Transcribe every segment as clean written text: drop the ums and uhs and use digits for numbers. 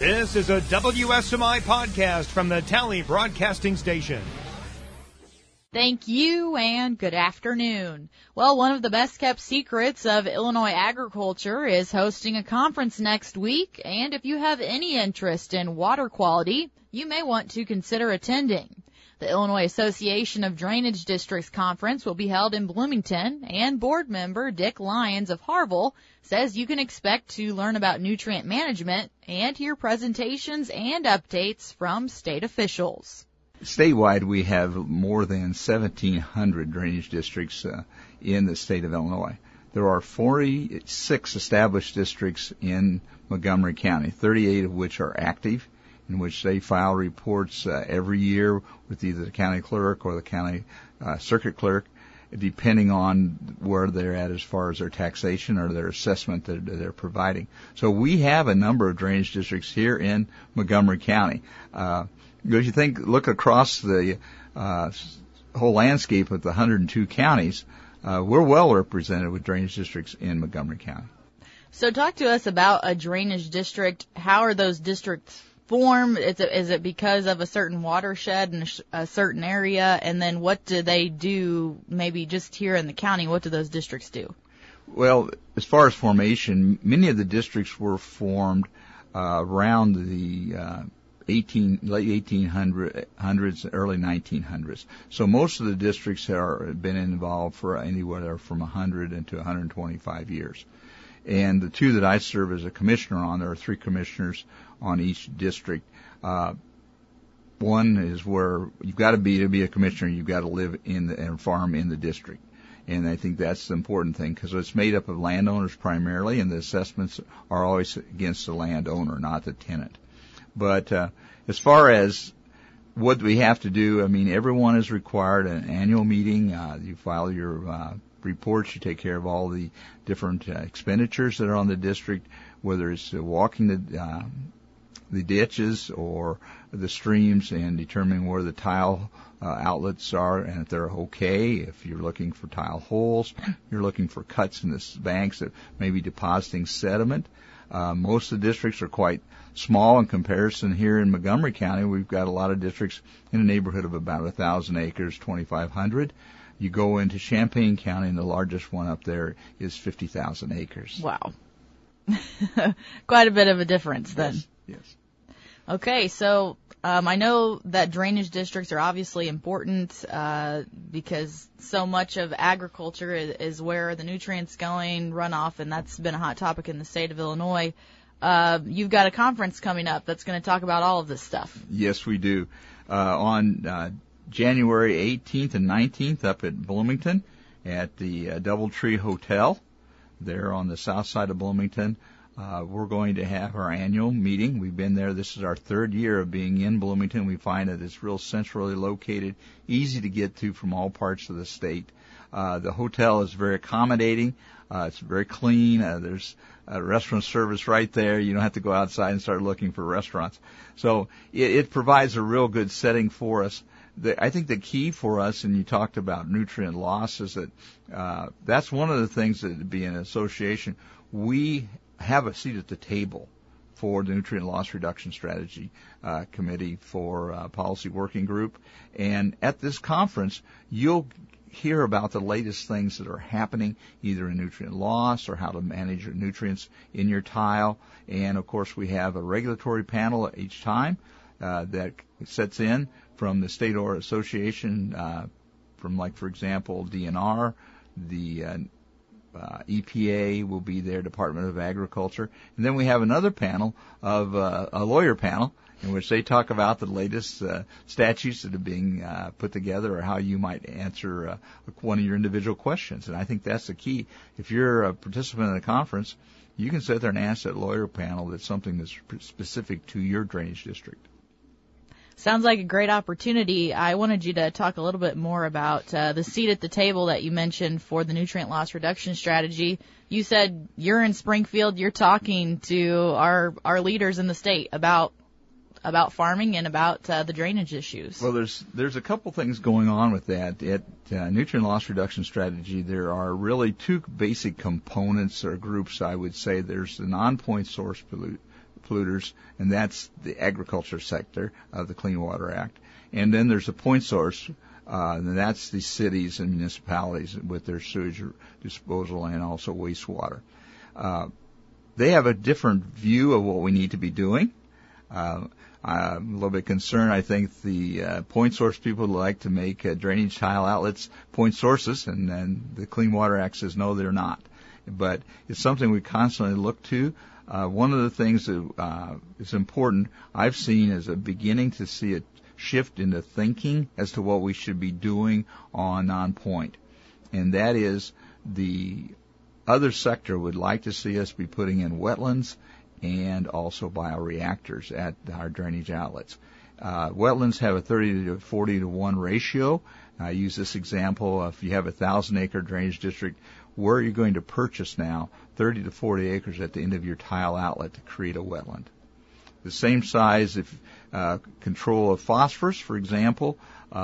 This is a WSMI podcast from the Tally Broadcasting Station. Thank you and good afternoon. Well, one of the best kept secrets of Illinois agriculture is hosting a conference next week, and if you have any interest in water quality, you may want to consider attending. The Illinois Association of Drainage Districts Conference will be held in Bloomington, and board member Dick Lyons of Harville says you can expect to learn about nutrient management and hear presentations and updates from state officials. Statewide, we have more than 1,700 drainage districts in the state of Illinois. There are 46 established districts in Montgomery County, 38 of which are active, in which they file reports every year with either the county clerk or the county circuit clerk, depending on where they're at as far as their taxation or their assessment that they're providing. So we have a number of drainage districts here in Montgomery County. If you look across the whole landscape of the 102 counties, we're well represented with drainage districts in Montgomery County. So talk to us about a drainage district. How are those districts formed? Is it because of a certain watershed in a certain area? And then what do they do maybe just here in the county? What do those districts do? Well, as far as formation, many of the districts were formed around the late 1800s, early 1900s. So most of the districts have been involved for anywhere from 100 to 125 years. And the two that I serve as a commissioner on, there are 3 commissioners on each district. One is where you've got to be a commissioner, you've got to live and farm in the district. And I think that's the important thing because it's made up of landowners primarily, and the assessments are always against the landowner, not the tenant. But as far as what we have to do, I mean, everyone is required an annual meeting. You file your reports. You take care of all the different expenditures that are on the district, whether it's walking the ditches or the streams and determining where the tile outlets are and if they're okay. If you're looking for tile holes, you're looking for cuts in the banks that may be depositing sediment. Most of the districts are quite small in comparison. Here in Montgomery County, we've got a lot of districts in a neighborhood of about 1,000 acres, 2,500. You go into Champaign County, and the largest one up there is 50,000 acres. Wow. Quite a bit of a difference then. Yes. Okay, so I know that drainage districts are obviously important because so much of agriculture is where the nutrients going, runoff, and that's been a hot topic in the state of Illinois. You've got a conference coming up that's going to talk about all of this stuff. Yes, we do. On January 18th and 19th up at Bloomington at the Doubletree Hotel there on the south side of Bloomington. We're going to have our annual meeting. We've been there. This is our 3rd year of being in Bloomington. We find that it's real centrally located, easy to get to from all parts of the state. The hotel is very accommodating. It's very clean. There's a restaurant service right there. You don't have to go outside and start looking for restaurants. So it provides a real good setting for us. I think the key for us, and you talked about nutrient loss, is that that's one of the things that being an association, we have a seat at the table for the Nutrient Loss Reduction Strategy Committee for Policy Working Group. And at this conference, you'll hear about the latest things that are happening, either in nutrient loss or how to manage your nutrients in your tile. And, of course, we have a regulatory panel each time that sets in from the state or association, from, like, for example, DNR, the EPA will be there, Department of Agriculture. And then we have another panel of a lawyer panel in which they talk about the latest statutes that are being put together or how you might answer one of your individual questions. And I think that's the key. If you're a participant in a conference, you can sit there and ask that lawyer panel that's something that's specific to your drainage district. Sounds like a great opportunity. I wanted you to talk a little bit more about the seat at the table that you mentioned for the nutrient loss reduction strategy. You said you're in Springfield. You're talking to our leaders in the state about farming and about the drainage issues. Well, there's a couple things going on with that. At nutrient loss reduction strategy, there are really 2 basic components or groups, I would say. There's the non-point source polluters, and that's the agriculture sector of the Clean Water Act. And then there's a point source, and that's the cities and municipalities with their sewage disposal and also wastewater. They have a different view of what we need to be doing. I'm a little bit concerned. I think the point source people would like to make drainage tile outlets point sources, and then the Clean Water Act says no, they're not. But it's something we constantly look to. One of the things that is important, I've seen is a beginning to see a shift into thinking as to what we should be doing on non-point. And that is the other sector would like to see us be putting in wetlands and also bioreactors at our drainage outlets. Wetlands have a 30 to 40 to 1 ratio. I use this example. If you have a 1,000-acre drainage district, where are you going to purchase now 30 to 40 acres at the end of your tile outlet to create a wetland? The same size, if control of phosphorus, for example,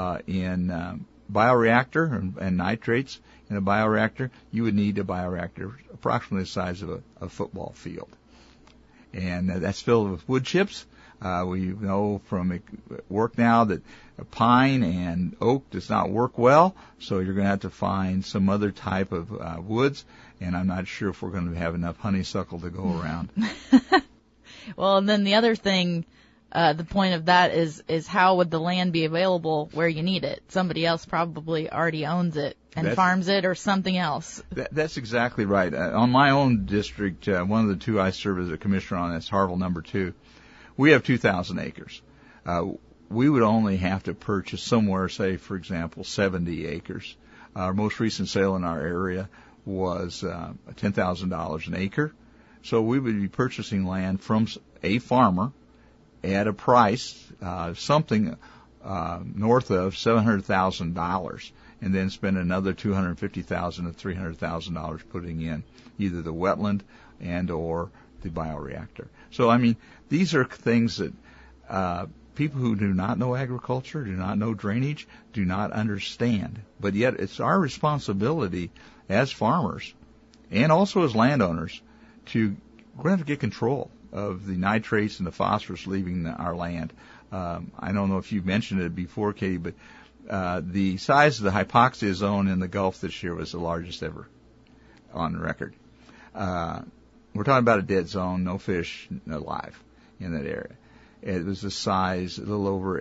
in bioreactor and nitrates in a bioreactor, you would need a bioreactor approximately the size of a football field. And that's filled with wood chips. We know from work now that pine and oak does not work well, so you're going to have to find some other type of woods, and I'm not sure if we're going to have enough honeysuckle to go around. Well, and then the other thing, the point of that is how would the land be available where you need it? Somebody else probably already owns it and farms it or something else. That's exactly right. On my own district, one of the two I serve as a commissioner on, that's Harville number 2. We have 2,000 acres. We would only have to purchase somewhere, say, for example, 70 acres. Our most recent sale in our area was $10,000 an acre. So we would be purchasing land from a farmer at a price, something north of $700,000, and then spend another $250,000 to $300,000 putting in either the wetland and or the bioreactor. So, I mean, these are things that people who do not know agriculture, do not know drainage, do not understand. But yet it's our responsibility as farmers and also as landowners we're going to have to get control of the nitrates and the phosphorus leaving our land. I don't know if you mentioned it before, Katie, but the size of the hypoxia zone in the Gulf this year was the largest ever on record. We're talking about a dead zone, no fish alive in that area. It was the size a little over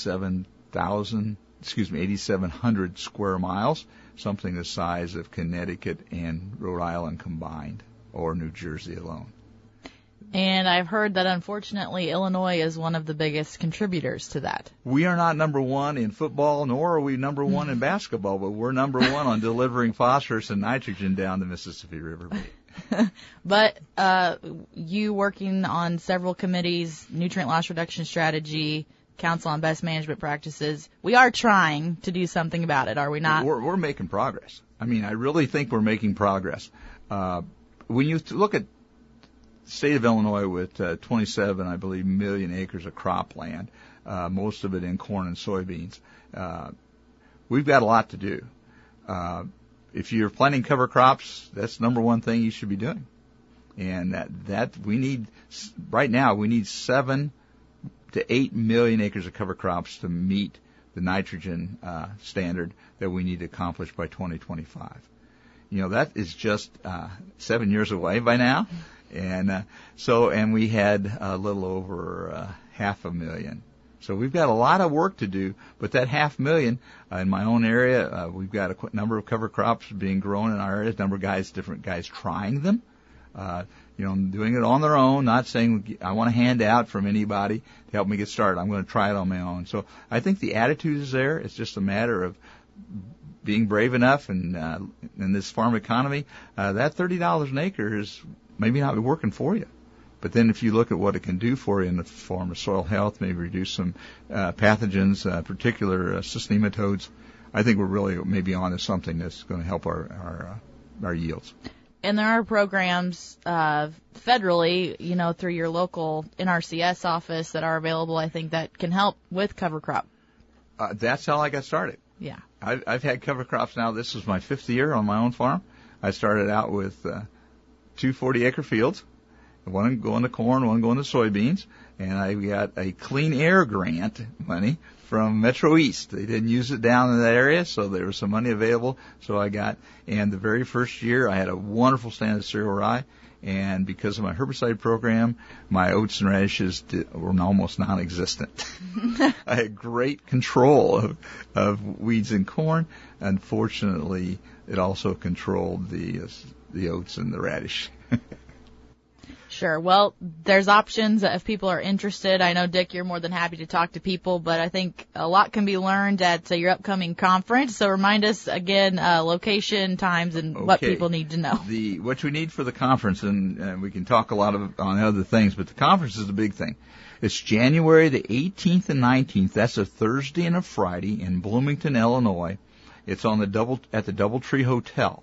8,700 square miles, something the size of Connecticut and Rhode Island combined, or New Jersey alone. And I've heard that, unfortunately, Illinois is one of the biggest contributors to that. We are not number one in football, nor are we number one in basketball, but we're number one on delivering phosphorus and nitrogen down the Mississippi River. But you working on several committees, nutrient loss reduction strategy, Council on Best Management Practices, we are trying to do something about it, are we not? We're making progress. I mean, I really think we're making progress. When you look at the state of Illinois with 27, I believe, million acres of cropland, most of it in corn and soybeans, we've got a lot to do. If you're planting cover crops, that's the number one thing you should be doing. And that we need, right now, we need 7 to 8 million acres of cover crops to meet the nitrogen standard that we need to accomplish by 2025. You know, that is just 7 years away by now. And and we had a little over 500,000. So we've got a lot of work to do, but that 500,000 in my own area, we've got a number of cover crops being grown in our area, a number of different guys trying them, doing it on their own, not saying I want a handout from anybody to help me get started. I'm going to try it on my own. So I think the attitude is there. It's just a matter of being brave enough, and in this farm economy, that $30 an acre is maybe not working for you. But then if you look at what it can do for you in the form of soil health, maybe reduce some pathogens, particular cyst nematodes, I think we're really maybe onto something that's going to help our yields. And there are programs federally, through your local NRCS office that are available, I think, that can help with cover crop. That's how I got started. Yeah. I've had cover crops now. This is my 5th year on my own farm. I started out with 2 40-acre fields, One going to corn, one going to soybeans. And I got a clean air grant money from Metro East. They didn't use it down in that area, so there was some money available. So I got, and the very first year I had a wonderful stand of cereal rye. And because of my herbicide program, my oats and radishes were almost non-existent. I had great control of weeds in corn. Unfortunately, it also controlled the oats and the radish. Sure. Well, there's options if people are interested. I know, Dick, you're more than happy to talk to people, but I think a lot can be learned at your upcoming conference. So remind us again, location, times, and what people need to know. What we need for the conference, and we can talk a lot on other things, but the conference is the big thing. It's January the 18th and 19th. That's a Thursday and a Friday in Bloomington, Illinois. It's on at the DoubleTree Hotel.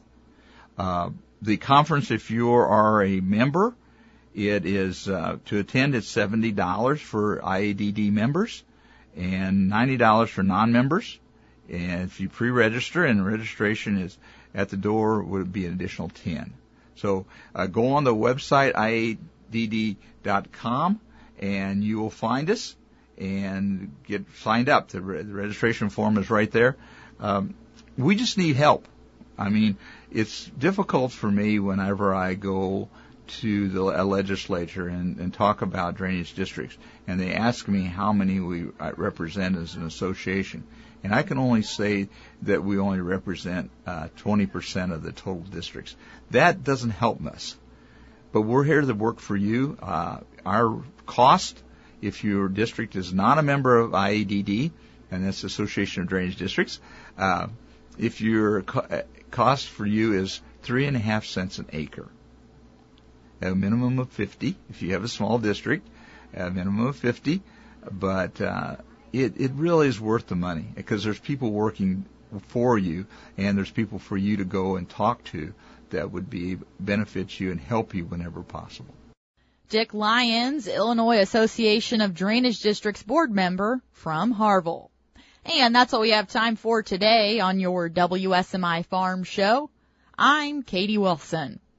The conference, if you are a member, it is, to attend, it's $70 for IADD members and $90 for non-members. And if you pre-register, and registration is at the door, would be an additional $10. So, go on the website, IADD.com, and you will find us and get signed up. The registration form is right there. We just need help. I mean, it's difficult for me whenever I go to the legislature and talk about drainage districts, and they ask me how many we represent as an association. And I can only say that we only represent 20% of the total districts. That doesn't help us. But we're here to work for you. Our cost, if your district is not a member of IADD, and that's the Association of Drainage Districts, if your cost for you is 3.5 cents an acre. A minimum of 50 if you have a small district, a minimum of 50, but it really is worth the money because there's people working for you, and there's people for you to go and talk to that would benefit you and help you whenever possible. Dick Lyons, Illinois Association of Drainage Districts board member from Harville. And that's all we have time for today on your WSMI Farm Show. I'm Katie Wilson.